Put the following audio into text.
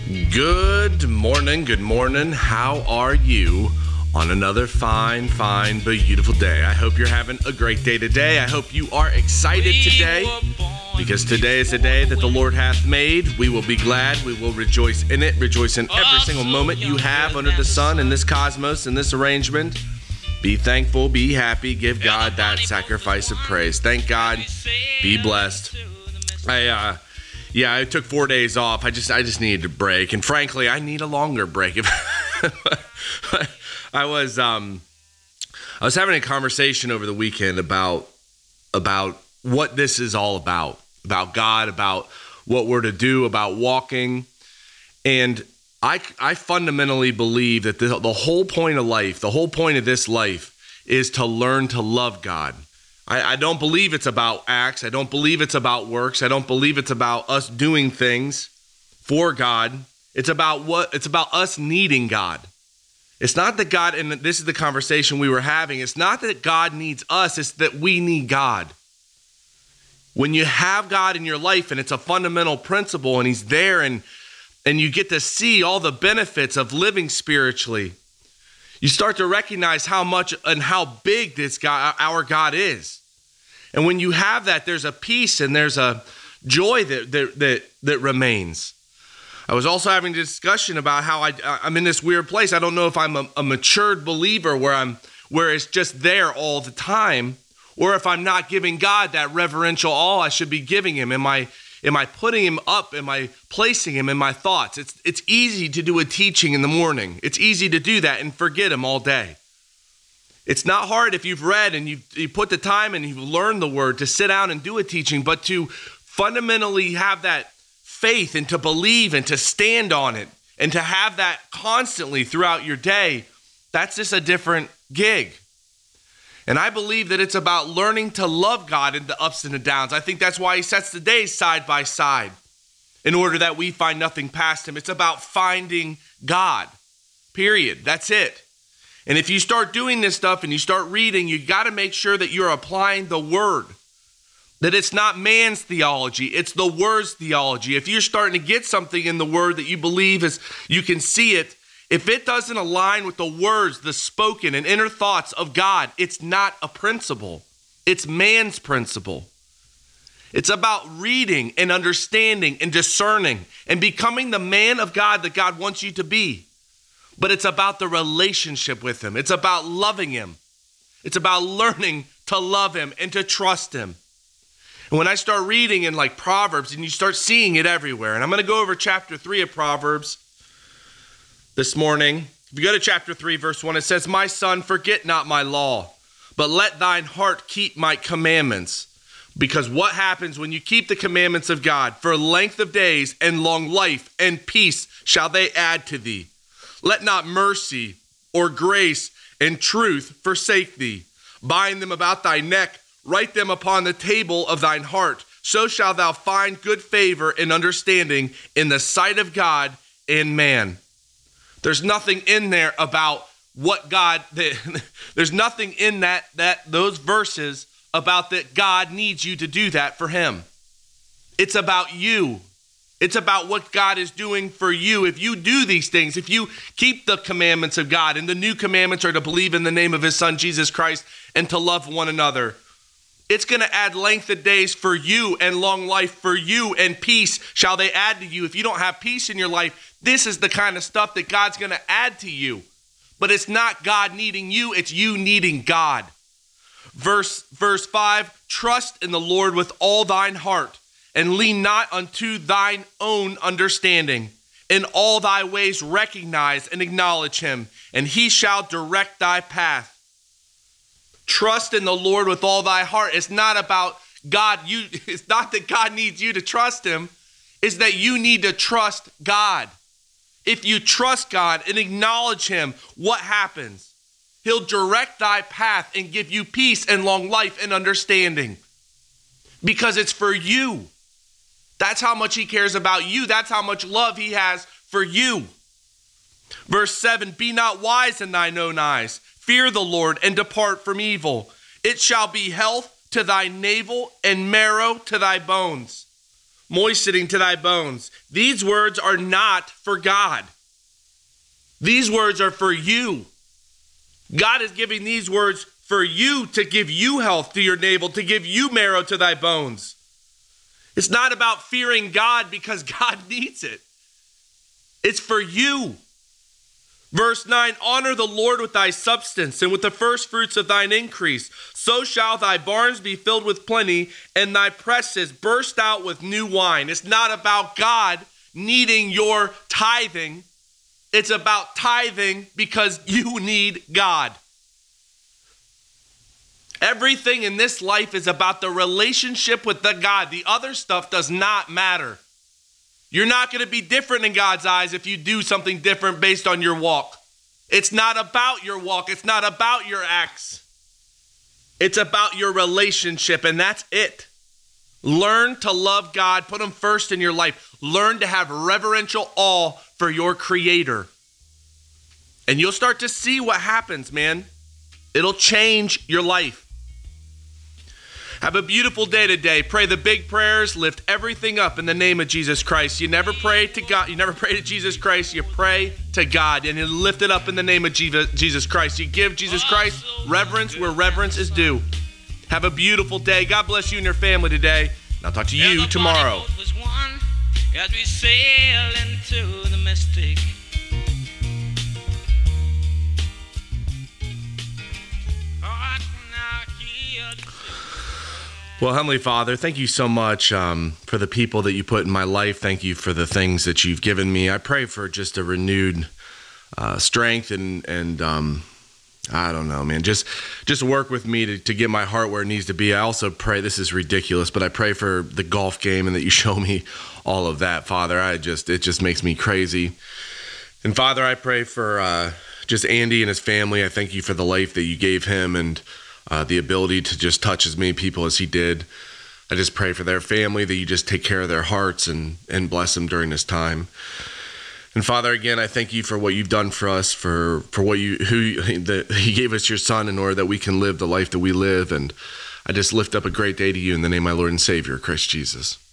Good morning. How are you on another fine, but beautiful day? I hope you're having a great day today. I hope you are excited today because today is the day that the Lord hath made. We will be glad. We will rejoice in it. Rejoice in every single moment you have under the sun, in this cosmos, in this arrangement. Be thankful, be happy, give God that sacrifice of praise. Thank God, be blessed. I took 4 days off. I just needed a break, and frankly, I need a longer break. I was having a conversation over the weekend about what this is all about God, about what we're to do, about walking, and I fundamentally believe that the whole point of life, the whole point of this life, is to learn to love God. I don't believe it's about acts. I don't believe it's about works. I don't believe it's about us doing things for God. It's about us needing God. It's not that God, and this is the conversation we were having, it's not that God needs us, it's that we need God. When you have God in your life and it's a fundamental principle and he's there and you get to see all the benefits of living spiritually, you start to recognize how much and how big this God, our God, is. And when you have that, there's a peace and there's a joy that remains. I was also having a discussion about how I'm in this weird place. I don't know if I'm a matured believer where it's just there all the time, or if I'm not giving God that reverential awe I should be giving him. Am I putting him up? Am I placing him in my thoughts? It's easy to do a teaching in the morning. It's easy to do that and forget him all day. It's not hard if you've read and you put the time and you've learned the word to sit down and do a teaching, but to fundamentally have that faith and to believe and to stand on it and to have that constantly throughout your day, that's just a different gig. And I believe that it's about learning to love God in the ups and the downs. I think that's why he sets the days side by side in order that we find nothing past him. It's about finding God, period. That's it. And if you start doing this stuff and you start reading, you got to make sure that you're applying the word, that it's not man's theology, it's the word's theology. If you're starting to get something in the word that you believe is, you can see it, if it doesn't align with the words, the spoken and inner thoughts of God, it's not a principle. It's man's principle. It's about reading and understanding and discerning and becoming the man of God that God wants you to be. But it's about the relationship with him. It's about loving him. It's about learning to love him and to trust him. And when I start reading in like Proverbs and you start seeing it everywhere, and I'm going to go over chapter 3 of Proverbs this morning. If you go to chapter 3, verse 1, it says, "My son, forget not my law, but let thine heart keep my commandments." Because what happens when you keep the commandments of God? For length of days and long life and peace shall they add to thee. Let not mercy or grace and truth forsake thee. Bind them about thy neck, write them upon the table of thine heart. So shalt thou find good favor and understanding in the sight of God and man. There's nothing in there about what God, there's nothing in those verses about that God needs you to do that for him. It's about you. It's about what God is doing for you. If you do these things, if you keep the commandments of God, and the new commandments are to believe in the name of his son, Jesus Christ, and to love one another, it's going to add length of days for you and long life for you, and peace shall they add to you. If you don't have peace in your life, this is the kind of stuff that God's going to add to you. But it's not God needing you, it's you needing God. Verse 5, "Trust in the Lord with all thine heart, and lean not unto thine own understanding. In all thy ways recognize and acknowledge him, and he shall direct thy path." Trust in the Lord with all thy heart. It's not about God. It's not that God needs you to trust him. It's that you need to trust God. If you trust God and acknowledge him, what happens? He'll direct thy path and give you peace and long life and understanding. Because it's for you. That's how much he cares about you. That's how much love he has for you. Verse 7, "Be not wise in thine own eyes. Fear the Lord and depart from evil. It shall be health to thy navel and marrow to thy bones." moistening to thy bones. These words are not for God. These words are for you. God is giving these words for you to give you health to your navel, to give you marrow to thy bones. It's not about fearing God because God needs it. It's for you. Verse 9, honor the Lord with thy substance and with the first fruits of thine increase. So shall thy barns be filled with plenty and thy presses burst out with new wine. It's not about God needing your tithing. It's about tithing because you need God. Everything in this life is about the relationship with the God. The other stuff does not matter. You're not going to be different in God's eyes if you do something different based on your walk. It's not about your walk. It's not about your acts. It's about your relationship, and that's it. Learn to love God. Put him first in your life. Learn to have reverential awe for your Creator. And you'll start to see what happens, man. It'll change your life. Have a beautiful day today. Pray the big prayers. Lift everything up in the name of Jesus Christ. You never pray to God. You never pray to Jesus Christ. You pray to God, and you lift it up in the name of Jesus Christ. You give Jesus Christ reverence where reverence is due. Have a beautiful day. God bless you and your family today. And I'll talk to you tomorrow. As we sail into the mystic. Well, Heavenly Father, thank you so much for the people that you put in my life. Thank you for the things that you've given me. I pray for just a renewed strength and I don't know, man, just work with me to get my heart where it needs to be. I also pray, this is ridiculous, but I pray for the golf game and that you show me all of that, Father. It just makes me crazy. And Father, I pray for just Andy and his family. I thank you for the life that you gave him and the ability to just touch as many people as he did. I just pray for their family, that you just take care of their hearts and bless them during this time. And Father, again, I thank you for what you've done for us, for what you gave us your Son in order that we can live the life that we live. And I just lift up a great day to you in the name of my Lord and Savior, Christ Jesus.